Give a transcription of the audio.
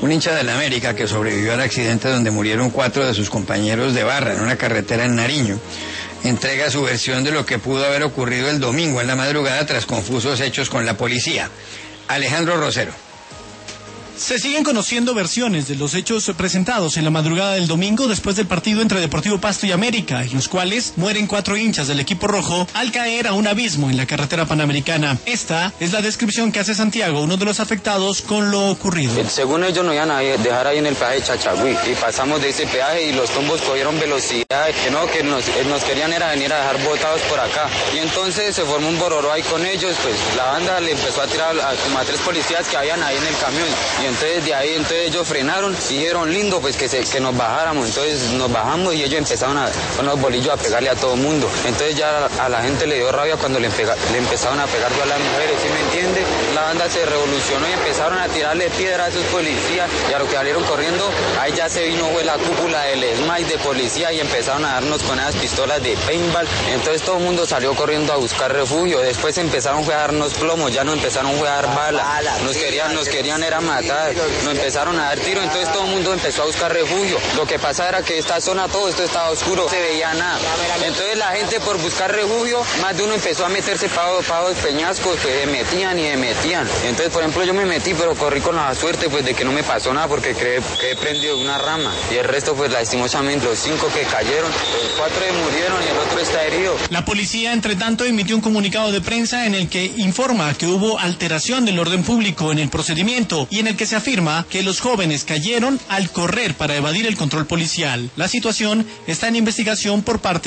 Un hincha del América que sobrevivió al accidente donde murieron 4 de sus compañeros de barra en una carretera en Nariño entrega su versión de lo que pudo haber ocurrido el domingo en la madrugada tras confusos hechos con la policía. Alejandro Rosero. Se siguen conociendo versiones de los hechos presentados en la madrugada del domingo después del partido entre Deportivo Pasto y América, en los cuales mueren 4 hinchas del equipo rojo al caer a un abismo en la carretera panamericana. Esta es la descripción que hace Santiago, uno de los afectados, con lo ocurrido. Según ellos nos iban a dejar ahí en el peaje Chachagüí y pasamos de ese peaje y los tombos cogieron velocidad, que nos querían era venir a dejar botados por acá. Y entonces se formó un bororó ahí con ellos, pues la banda le empezó a tirar como a 3 policías que habían ahí en el camión. Y entonces de ahí ellos frenaron y dijeron lindo pues que nos bajáramos. Entonces nos bajamos y ellos empezaron con los bolillos a pegarle a todo el mundo. Entonces ya a la gente le dio rabia cuando le empezaron a pegar a las mujeres, ¿sí me entiende? La banda se revolucionó y empezaron a tirarle piedras a esos policías y a lo que salieron corriendo, ahí ya se vino fue la cúpula del ESMAD de policía y empezaron a darnos con esas pistolas de paintball. Entonces todo el mundo salió corriendo a buscar refugio. Después empezaron a darnos plomo, ya no empezaron a dar balas. Nos querían era matar. Nos empezaron a dar tiro, entonces todo el mundo empezó a buscar refugio. Lo que pasa era que esta zona, todo esto estaba oscuro, no se veía nada. Entonces la gente por buscar refugio, más de uno empezó a meterse para los peñascos, pues se metían. Entonces, por ejemplo, yo me metí, pero corrí con la suerte pues de que no me pasó nada porque quedé prendido de una rama. Y el resto, pues lastimosamente, los 5 que cayeron, los 4 murieron y el otro está herido. La policía, entre tanto, emitió un comunicado de prensa en el que informa que hubo alteración del orden público en el procedimiento y en el que se afirma que los jóvenes cayeron al correr para evadir el control policial. La situación está en investigación por parte